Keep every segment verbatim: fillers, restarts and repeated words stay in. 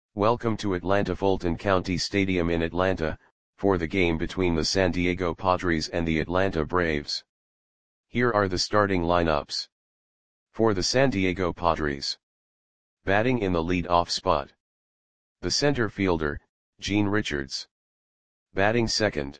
Welcome to Atlanta Fulton County Stadium in Atlanta, for the game between the San Diego Padres and the Atlanta Braves. Here are the starting lineups. For the San Diego Padres. Batting in the lead-off spot. The center fielder, Gene Richards. Batting second.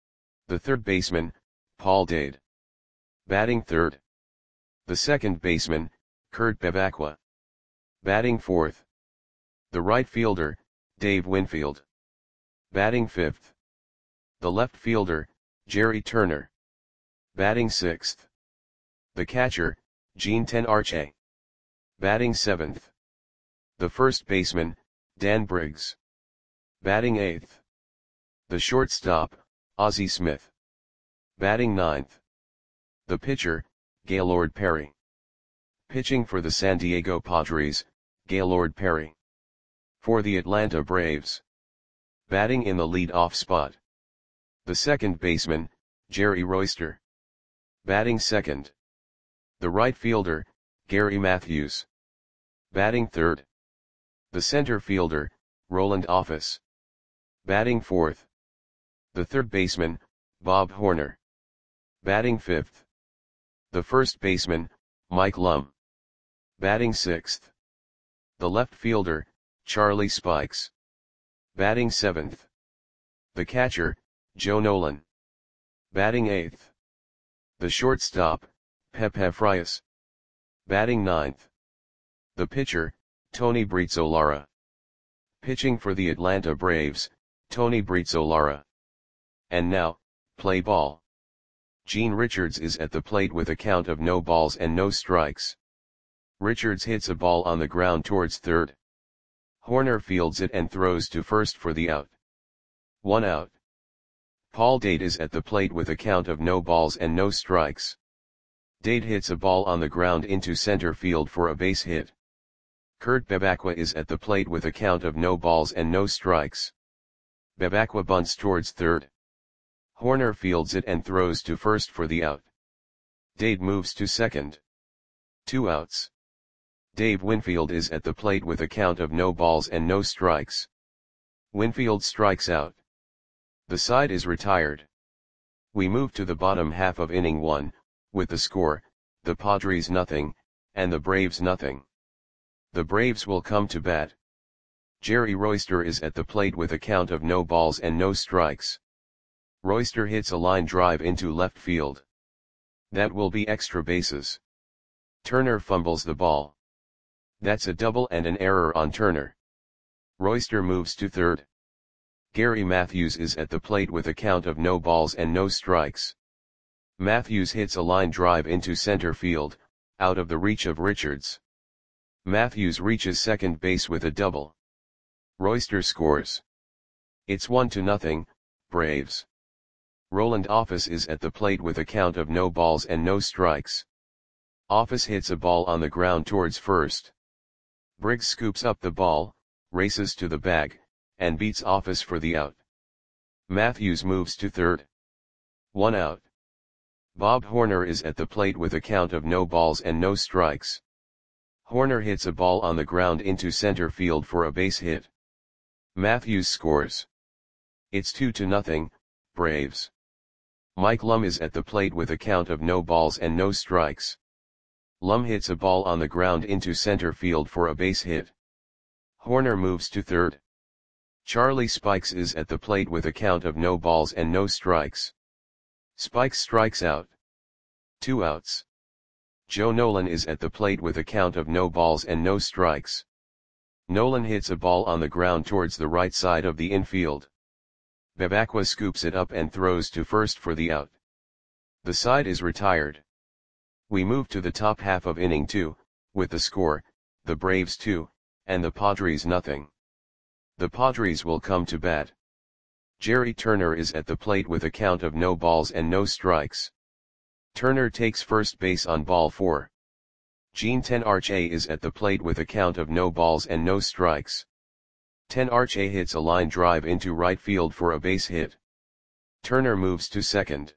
The third baseman, Paul Dade. Batting third. The second baseman, Kurt Bevacqua. Batting fourth. The right fielder, Dave Winfield. Batting fifth. The left fielder, Jerry Turner. Batting sixth. The catcher, Gene Tenarche. Batting seventh. The first baseman, Dan Briggs. Batting eighth. The shortstop, Ozzie Smith. Batting ninth. The pitcher, Gaylord Perry. Pitching for the San Diego Padres, Gaylord Perry. For the Atlanta Braves. Batting in the lead-off spot. The second baseman, Jerry Royster. Batting second. The right fielder, Gary Matthews. Batting third. The center fielder, Roland Office. Batting fourth. The third baseman, Bob Horner. Batting fifth. The first baseman, Mike Lum. Batting sixth. The left fielder, Charlie Spikes. Batting seventh. The catcher, Joe Nolan. Batting eighth. The shortstop, Pepe Frias. Batting ninth. The pitcher, Tony Brizolara. Pitching for the Atlanta Braves, Tony Brizolara. And now, play ball. Gene Richards is at the plate with a count of no balls and no strikes. Richards hits a ball on the ground towards third. Horner fields it and throws to first for the out. One out. Paul Dade is at the plate with a count of no balls and no strikes. Dade hits a ball on the ground into center field for a base hit. Kurt Bevacqua is at the plate with a count of no balls and no strikes. Bevacqua bunts towards third. Horner fields it and throws to first for the out. Dade moves to second. Two outs. Dave Winfield is at the plate with a count of no balls and no strikes. Winfield strikes out. The side is retired. We move to the bottom half of inning one, with the score, the Padres nothing, and the Braves nothing. The Braves will come to bat. Jerry Royster is at the plate with a count of no balls and no strikes. Royster hits a line drive into left field. That will be extra bases. Turner fumbles the ball. That's a double and an error on Turner. Royster moves to third. Gary Matthews is at the plate with a count of no balls and no strikes. Matthews hits a line drive into center field, out of the reach of Richards. Matthews reaches second base with a double. Royster scores. It's one to nothing, Braves. Roland Office is at the plate with a count of no balls and no strikes. Office hits a ball on the ground towards first. Briggs scoops up the ball, races to the bag, and beats Office for the out. Matthews moves to third. One out. Bob Horner is at the plate with a count of no balls and no strikes. Horner hits a ball on the ground into center field for a base hit. Matthews scores. It's two to nothing, Braves. Mike Lum is at the plate with a count of no balls and no strikes. Lum hits a ball on the ground into center field for a base hit. Horner moves to third. Charlie Spikes is at the plate with a count of no balls and no strikes. Spikes strikes out. Two outs. Joe Nolan is at the plate with a count of no balls and no strikes. Nolan hits a ball on the ground towards the right side of the infield. Bevacqua scoops it up and throws to first for the out. The side is retired. We move to the top half of inning two, with the score, the Braves two, and the Padres nothing. The Padres will come to bat. Jerry Turner is at the plate with a count of no balls and no strikes. Turner takes first base on ball four. Gene Tenarche is at the plate with a count of no balls and no strikes. Tenarche hits a line drive into right field for a base hit. Turner moves to second.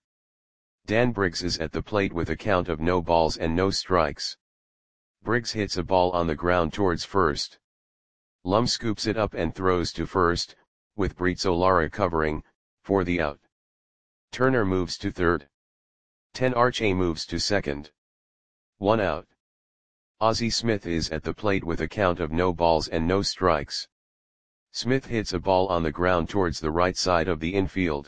Dan Briggs is at the plate with a count of no balls and no strikes. Briggs hits a ball on the ground towards first. Lum scoops it up and throws to first, with Brizolara covering, for the out. Turner moves to third. ten Arche moves to second. One out. Ozzie Smith is at the plate with a count of no balls and no strikes. Smith hits a ball on the ground towards the right side of the infield.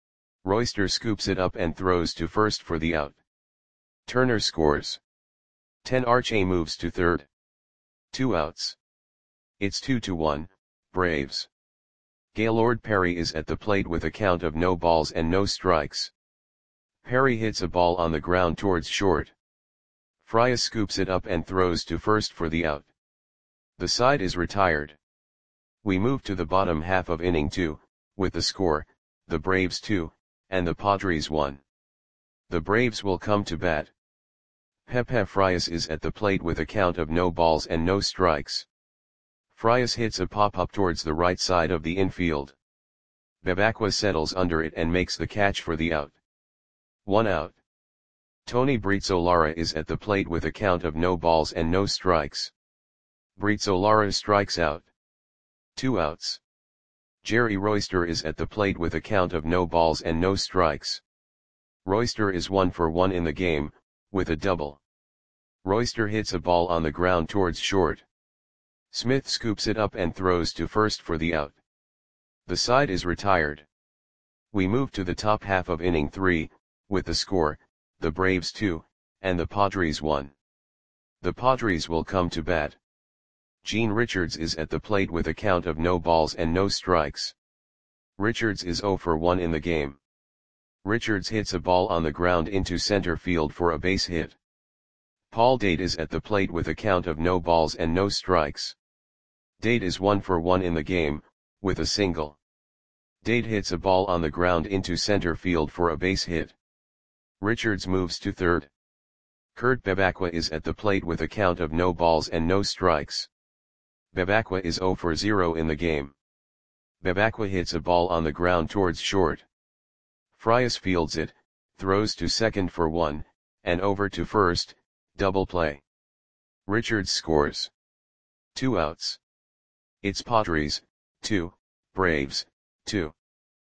Royster scoops it up and throws to first for the out. Turner scores. ten Arche moves to third. Two outs. It's two to one, Braves. Gaylord Perry is at the plate with a count of no balls and no strikes. Perry hits a ball on the ground towards short. Frias scoops it up and throws to first for the out. The side is retired. We move to the bottom half of inning two, with the score, the Braves two, and the Padres one. The Braves will come to bat. Pepe Frias is at the plate with a count of no balls and no strikes. Frias hits a pop-up towards the right side of the infield. Bebacqua settles under it and makes the catch for the out. One out. Tony Brizolara is at the plate with a count of no balls and no strikes. Brizolara strikes out. Two outs. Jerry Royster is at the plate with a count of no balls and no strikes. Royster is one for one in the game, with a double. Royster hits a ball on the ground towards short. Smith scoops it up and throws to first for the out. The side is retired. We move to the top half of inning three, with the score, the Braves two, and the Padres one. The Padres will come to bat. Gene Richards is at the plate with a count of no balls and no strikes. Richards is zero for one in the game. Richards hits a ball on the ground into center field for a base hit. Paul Date is at the plate with a count of no balls and no strikes. Date is one for one in the game, with a single. Date hits a ball on the ground into center field for a base hit. Richards moves to third. Kurt Bebacqua is at the plate with a count of no balls and no strikes. Bebacqua is zero for zero in the game. Bebacqua hits a ball on the ground towards short. Frias fields it, throws to second for one, and over to first, double play. Richards scores. Two outs. It's Padres, two, Braves, two.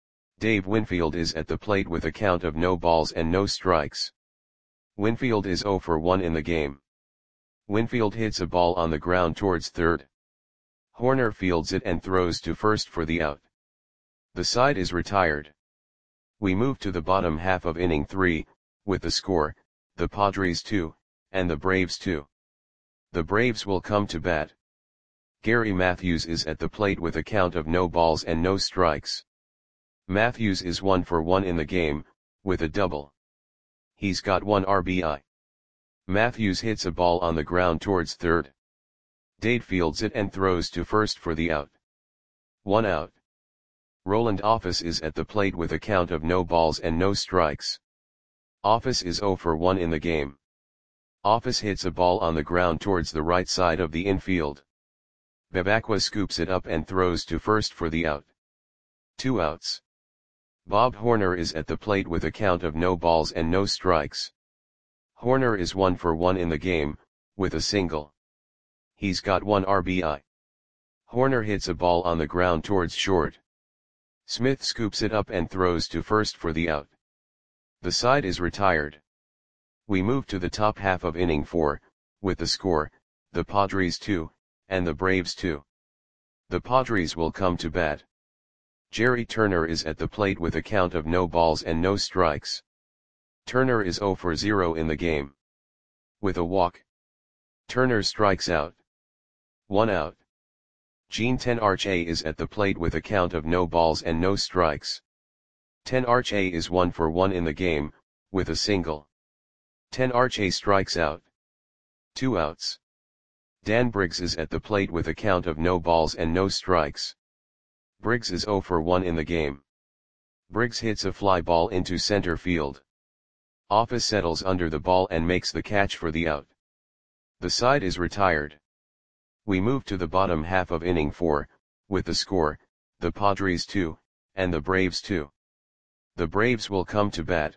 Dave Winfield is at the plate with a count of no balls and no strikes. Winfield is zero for one in the game. Winfield hits a ball on the ground towards third. Horner fields it and throws to first for the out. The side is retired. We move to the bottom half of inning three, with the score, the Padres two, and the Braves two. The Braves will come to bat. Gary Matthews is at the plate with a count of no balls and no strikes. Matthews is one for one in the game, with a double. He's got one R B I. Matthews hits a ball on the ground towards third. Date fields it and throws to first for the out. One out. Roland Office is at the plate with a count of no balls and no strikes. Office is zero for one in the game. Office hits a ball on the ground towards the right side of the infield. Bebacqua scoops it up and throws to first for the out. Two outs. Bob Horner is at the plate with a count of no balls and no strikes. Horner is one for one in the game, with a single. He's got one R B I. Horner hits a ball on the ground towards short. Smith scoops it up and throws to first for the out. The side is retired. We move to the top half of inning four, with the score, the Padres two, and the Braves two. The Padres will come to bat. Jerry Turner is at the plate with a count of no balls and no strikes. Turner is zero for zero in the game. With a walk. Turner strikes out. One out. Gene Tenarche is at the plate with a count of no balls and no strikes. Tenarche is one for one in the game, with a single. Tenarche strikes out. Two outs. Dan Briggs is at the plate with a count of no balls and no strikes. Briggs is zero for one in the game. Briggs hits a fly ball into center field. Office settles under the ball and makes the catch for the out. The side is retired. We move to the bottom half of inning four, with the score, the Padres two, and the Braves two. The Braves will come to bat.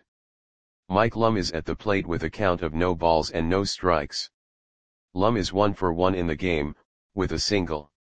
Mike Lum is at the plate with a count of no balls and no strikes. Lum is one for one in the game, with a single.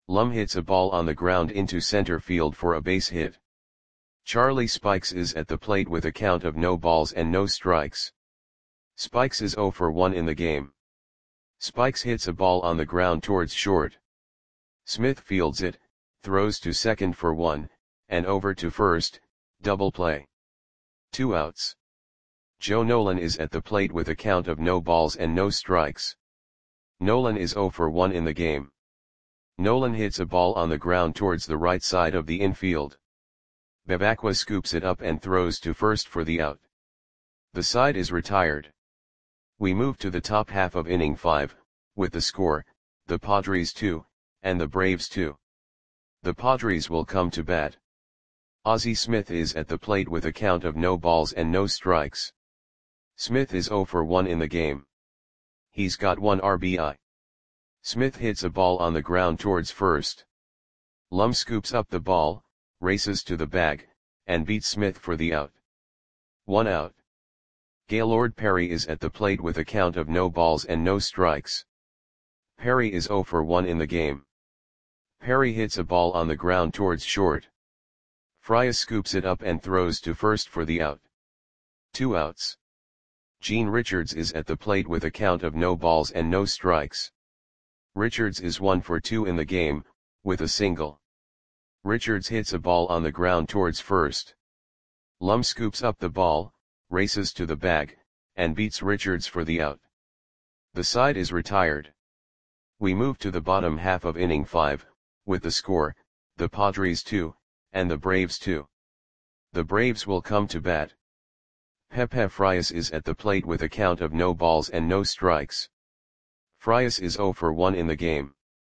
Lum hits a ball on the ground into center field for a base hit. Charlie Spikes is at the plate with a count of no balls and no strikes. Spikes is zero for one in the game. Spikes hits a ball on the ground towards short. Smith fields it, throws to second for one, and over to first, double play. Two outs. Joe Nolan is at the plate with a count of no balls and no strikes. Nolan is zero for one in the game. Nolan hits a ball on the ground towards the right side of the infield. Bevacqua scoops it up and throws to first for the out. The side is retired. We move to the top half of inning five, with the score, the Padres two, and the Braves two. The Padres will come to bat. Ozzie Smith is at the plate with a count of no balls and no strikes. Smith is zero for one in the game. He's got one R B I. Smith hits a ball on the ground towards first. Lum scoops up the ball, races to the bag, and beats Smith for the out. One out. Gaylord Perry is at the plate with a count of no balls and no strikes. Perry is zero for one in the game. Perry hits a ball on the ground towards short. Frias scoops it up and throws to first for the out. Two outs. Gene Richards is at the plate with a count of no balls and no strikes. Richards is one for two in the game, with a single. Richards hits a ball on the ground towards first. Lum scoops up the ball, races to the bag, and beats Richards for the out. The side is retired. We move to the bottom half of inning five, with the score, the Padres two, and the Braves two. The Braves will come to bat. Pepe Frias is at the plate with a count of no balls and no strikes. Frias is zero for one in the game.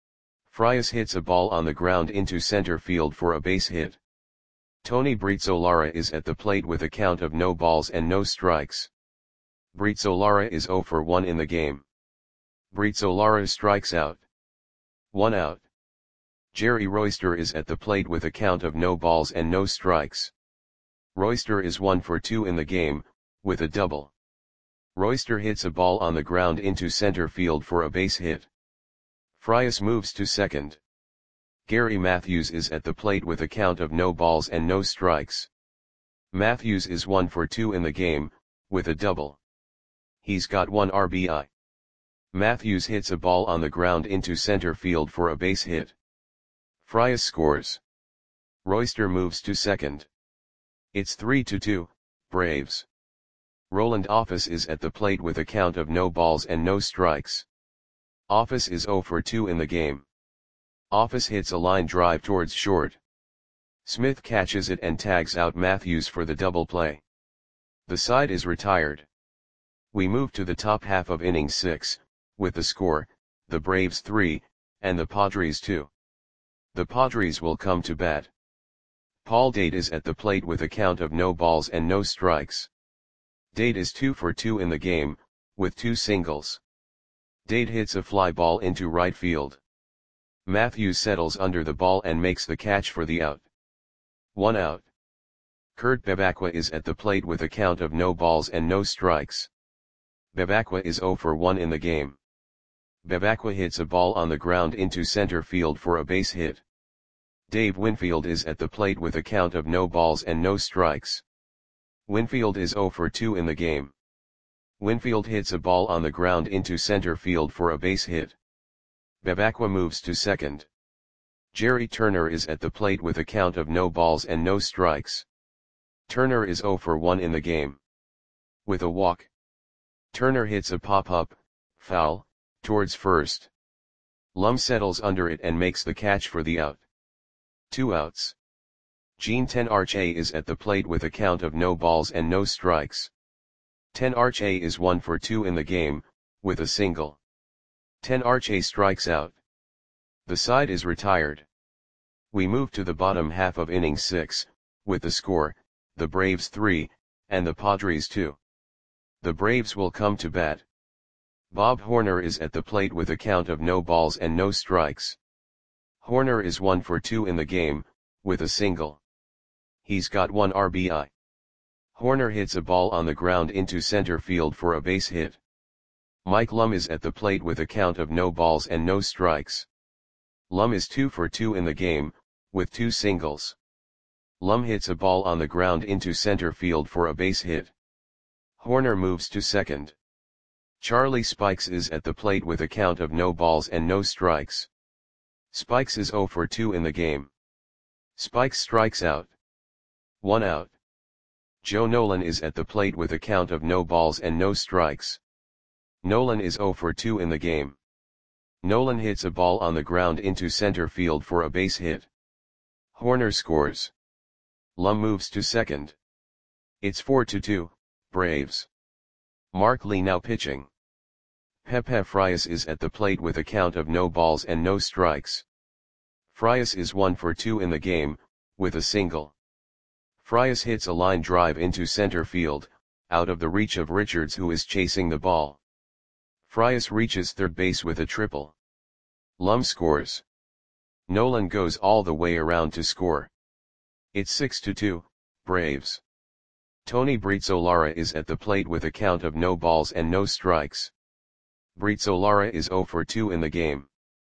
Frias hits a ball on the ground into center field for a base hit. Tony Brizolara is at the plate with a count of no balls and no strikes. Brizolara is zero for one in the game. Brizolara strikes out. One out. Jerry Royster is at the plate with a count of no balls and no strikes. Royster is one for two in the game, with a double. Royster hits a ball on the ground into center field for a base hit. Frias moves to second. Gary Matthews is at the plate with a count of no balls and no strikes. Matthews is one for two in the game, with a double. He's got one R B I. Matthews hits a ball on the ground into center field for a base hit. Frias scores. Royster moves to second. It's three to two, Braves. Roland Office is at the plate with a count of no balls and no strikes. Office is zero for two in the game. Office hits a line drive towards short. Smith catches it and tags out Matthews for the double play. The side is retired. We move to the top half of inning six, with the score, the Braves three, and the Padres two. The Padres will come to bat. Paul Dade is at the plate with a count of no balls and no strikes. Dade is two for two in the game, with two singles. Dade hits a fly ball into right field. Matthews settles under the ball and makes the catch for the out. One out. Kurt Bevacqua is at the plate with a count of no balls and no strikes. Bevacqua is zero for one in the game. Bevacqua hits a ball on the ground into center field for a base hit. Dave Winfield is at the plate with a count of no balls and no strikes. Winfield is zero for two in the game. Winfield hits a ball on the ground into center field for a base hit. Bevacqua moves to second. Jerry Turner is at the plate with a count of no balls and no strikes. Turner is zero for one in the game. With a walk. Turner hits a pop-up, foul, towards first. Lum settles under it and makes the catch for the out. Two outs. Gene Tenarche is at the plate with a count of no balls and no strikes. Tenarche is one for two in the game, with a single. Tenarche strikes out. The side is retired. We move to the bottom half of inning six, with the score, the Braves three, and the Padres two. The Braves will come to bat. Bob Horner is at the plate with a count of no balls and no strikes. Horner is one for two in the game, with a single. He's got one R B I. Horner hits a ball on the ground into center field for a base hit. Mike Lum is at the plate with a count of no balls and no strikes. Lum is two for two in the game, with two singles. Lum hits a ball on the ground into center field for a base hit. Horner moves to second. Charlie Spikes is at the plate with a count of no balls and no strikes. Spikes is zero for two in the game. Spikes strikes out. One out. Joe Nolan is at the plate with a count of no balls and no strikes. Nolan is zero for two in the game. Nolan hits a ball on the ground into center field for a base hit. Horner scores. Lum moves to second. It's four to two, Braves. Mark Lee now pitching. Pepe Frias is at the plate with a count of no balls and no strikes. Frias is one for two in the game, with a single. Frias hits a line drive into center field, out of the reach of Richards who is chasing the ball. Frias reaches third base with a triple. Lum scores. Nolan goes all the way around to score. It's six to two, Braves. Tony Brizolara is at the plate with a count of no balls and no strikes. Brizolara is zero for two in the game.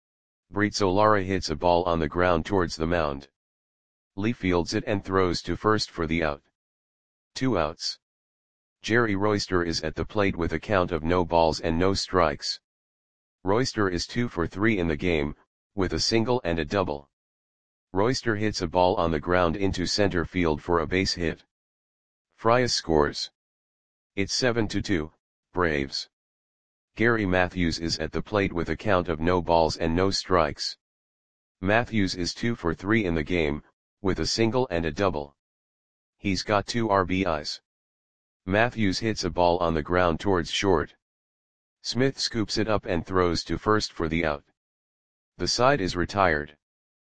Brizolara hits a ball on the ground towards the mound. Lee fields it and throws to first for the out. Two outs. Jerry Royster is at the plate with a count of no balls and no strikes. Royster is two for three in the game, with a single and a double. Royster hits a ball on the ground into center field for a base hit. Frias scores. It's seven to two, Braves. Gary Matthews is at the plate with a count of no balls and no strikes. Matthews is two for three in the game, with a single and a double. He's got two R B Is. Matthews hits a ball on the ground towards short. Smith scoops it up and throws to first for the out. The side is retired.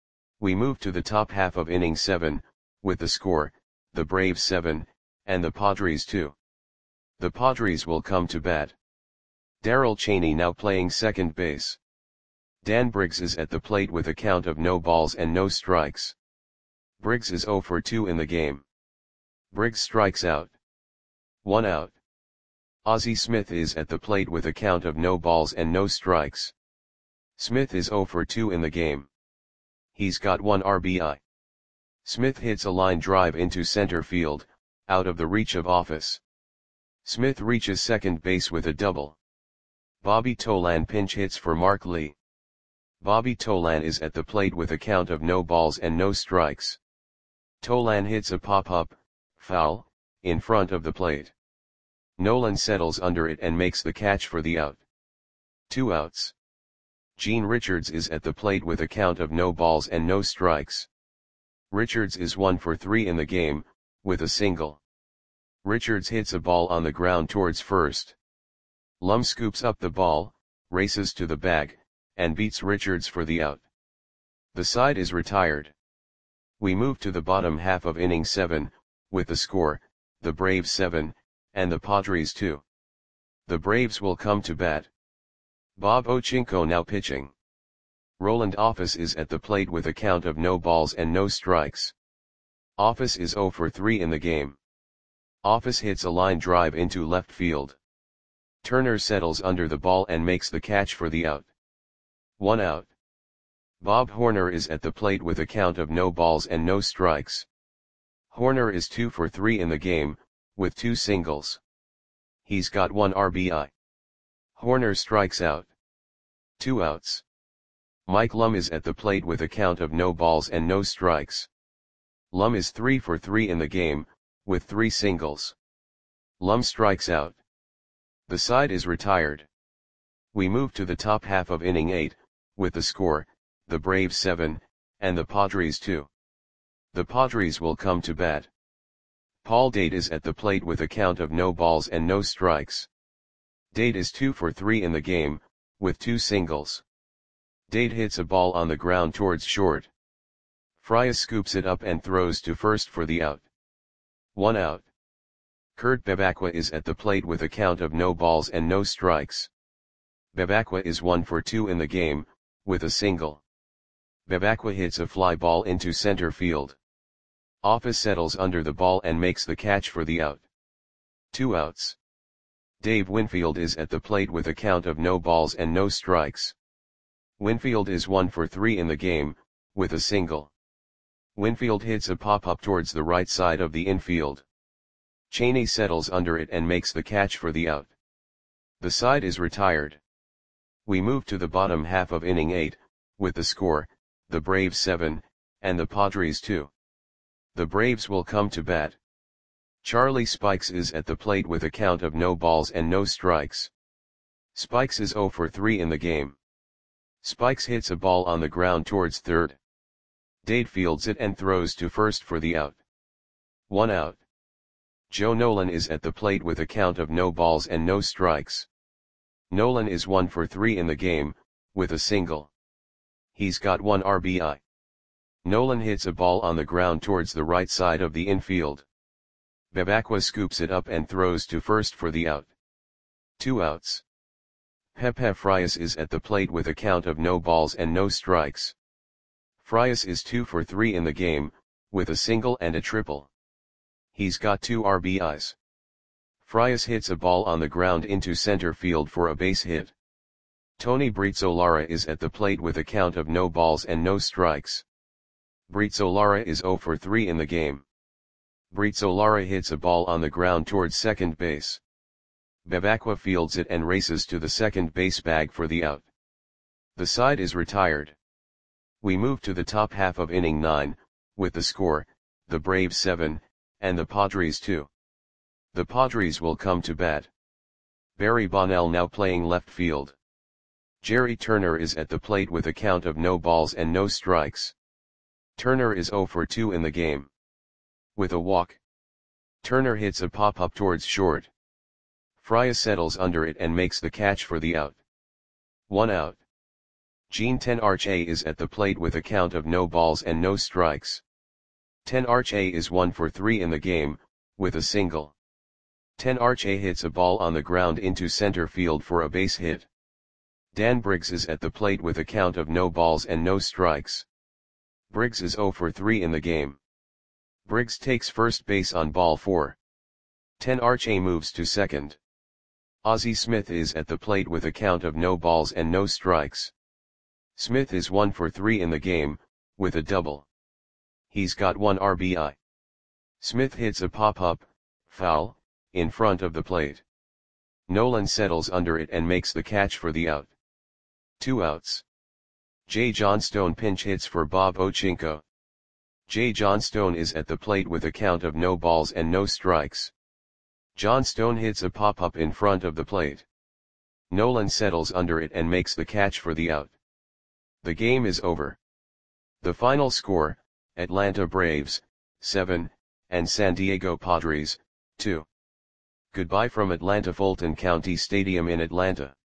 We move to the top half of inning seven, with the score, the Braves seven, and the Padres two. The Padres will come to bat. Darrell Chaney now playing second base. Dan Briggs is at the plate with a count of no balls and no strikes. Briggs is zero for two in the game. Briggs strikes out. One out. Ozzie Smith is at the plate with a count of no balls and no strikes. Smith is zero for two in the game. He's got one R B I. Smith hits a line drive into center field, out of the reach of Office. Smith reaches second base with a double. Bobby Tolan pinch hits for Mark Lee. Bobby Tolan is at the plate with a count of no balls and no strikes. Tolan hits a pop-up, foul, in front of the plate. Nolan settles under it and makes the catch for the out. Two outs. Gene Richards is at the plate with a count of no balls and no strikes. Richards is one for three in the game, with a single. Richards hits a ball on the ground towards first. Lum scoops up the ball, races to the bag, and beats Richards for the out. The side is retired. We move to the bottom half of inning seven, with the score, the Braves seven, and the Padres two. The Braves will come to bat. Bob Ochinko now pitching. Roland Office is at the plate with a count of no balls and no strikes. Office is zero for three in the game. Office hits a line drive into left field. Turner settles under the ball and makes the catch for the out. One out. Bob Horner is at the plate with a count of no balls and no strikes. Horner is two for three in the game, with two singles. He's got one R B I. Horner strikes out. Two outs. Mike Lum is at the plate with a count of no balls and no strikes. Lum is three for three in the game, with three singles. Lum strikes out. The side is retired. We move to the top half of inning eight, with the score, the Braves seven, and the Padres two. The Padres will come to bat. Paul Date is at the plate with a count of no balls and no strikes. Date is two for three in the game, with two singles. Date hits a ball on the ground towards short. Frias scoops it up and throws to first for the out. One out. Kurt Bebacqua is at the plate with a count of no balls and no strikes. Bebacqua is one for two in the game, with a single. Bebacqua hits a fly ball into center field. Office settles under the ball and makes the catch for the out. Two outs. Dave Winfield is at the plate with a count of no balls and no strikes. Winfield is one for three in the game, with a single. Winfield hits a pop-up towards the right side of the infield. Cheney settles under it and makes the catch for the out. The side is retired. We move to the bottom half of inning eight, with the score, the Braves seven, and the Padres two. The Braves will come to bat. Charlie Spikes is at the plate with a count of no balls and no strikes. Spikes is zero for three in the game. Spikes hits a ball on the ground towards third. Dade fields it and throws to first for the out. One out. Joe Nolan is at the plate with a count of no balls and no strikes. Nolan is one for three in the game, with a single. He's got one R B I. Nolan hits a ball on the ground towards the right side of the infield. Bebacqua scoops it up and throws to first for the out. Two outs. Pepe Frias is at the plate with a count of no balls and no strikes. Frias is two for three in the game, with a single and a triple. He's got two R B Is. Frias hits a ball on the ground into center field for a base hit. Tony Brizzolara is at the plate with a count of no balls and no strikes. Brizzolara is zero for three in the game. Brizzolara hits a ball on the ground towards second base. Bebacqua fields it and races to the second base bag for the out. The side is retired. We move to the top half of inning nine, with the score, the Braves seven, and the Padres two. The Padres will come to bat. Barry Bonnell now playing left field. Jerry Turner is at the plate with a count of no balls and no strikes. Turner is zero for two in the game. With a walk. Turner hits a pop-up towards short. Frias settles under it and makes the catch for the out. One out. Gene Tenarche is at the plate with a count of no balls and no strikes. Tenarche is one for three in the game, with a single. Tenarche hits a ball on the ground into center field for a base hit. Dan Briggs is at the plate with a count of no balls and no strikes. Briggs is zero for three in the game. Briggs takes first base on ball four. Tenarche moves to second. Ozzie Smith is at the plate with a count of no balls and no strikes. Smith is one for three in the game, with a double. He's got one R B I. Smith hits a pop-up, foul, in front of the plate. Nolan settles under it and makes the catch for the out. Two outs. Jay Johnstone pinch hits for Bob Ochinko. Jay Johnstone is at the plate with a count of no balls and no strikes. Johnstone hits a pop-up in front of the plate. Nolan settles under it and makes the catch for the out. The game is over. The final score, Atlanta Braves, seven, and San Diego Padres, two. Goodbye from Atlanta Fulton County Stadium in Atlanta.